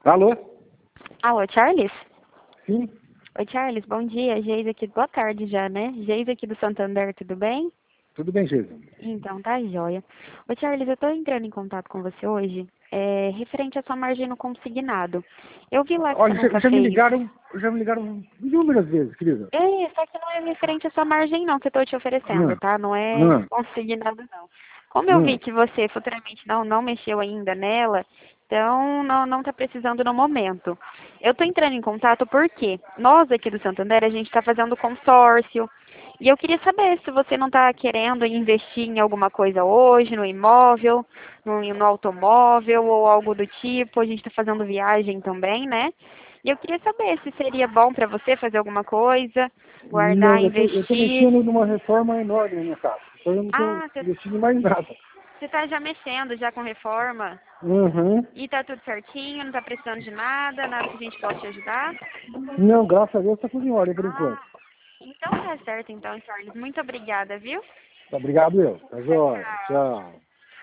Alô? Alô, Charles? Sim? Oi, Charles, bom dia. Geise aqui, boa tarde já, né? Geise aqui do Santander, tudo bem? Tudo bem, Geisa? Então, tá joia. Ô, Charles, eu tô entrando em contato com você hoje, referente à sua margem no consignado. Eu vi lá que você Olha, nunca já me fez. ligaram inúmeras vezes, querida. Só que não é referente à sua margem não que eu tô te oferecendo, Hum, tá? Não é hum, consignado não. Como eu vi hum. que você futuramente não mexeu ainda nela, então não tá precisando no momento. Eu tô entrando em contato porque nós aqui do Santander, a gente tá fazendo consórcio, e eu queria saber se você não tá querendo investir em alguma coisa hoje, no imóvel, no automóvel ou algo do tipo. A gente tá fazendo viagem também, né? E eu queria saber se seria bom para você fazer alguma coisa, guardar, Não, eu tô investir. mexendo numa reforma enorme na minha casa. Então eu não tô Ah, investindo em mais nada. você tá já mexendo já com reforma Uhum. e tá tudo certinho, não tá precisando de nada, nada que a gente possa te ajudar? Não, graças a Deus tá tudo em ordem por enquanto. Ah, então tá certo então, Charles. Muito obrigada, viu? Tá, obrigado eu. Tá Tchau, jóia. tchau. Tchau.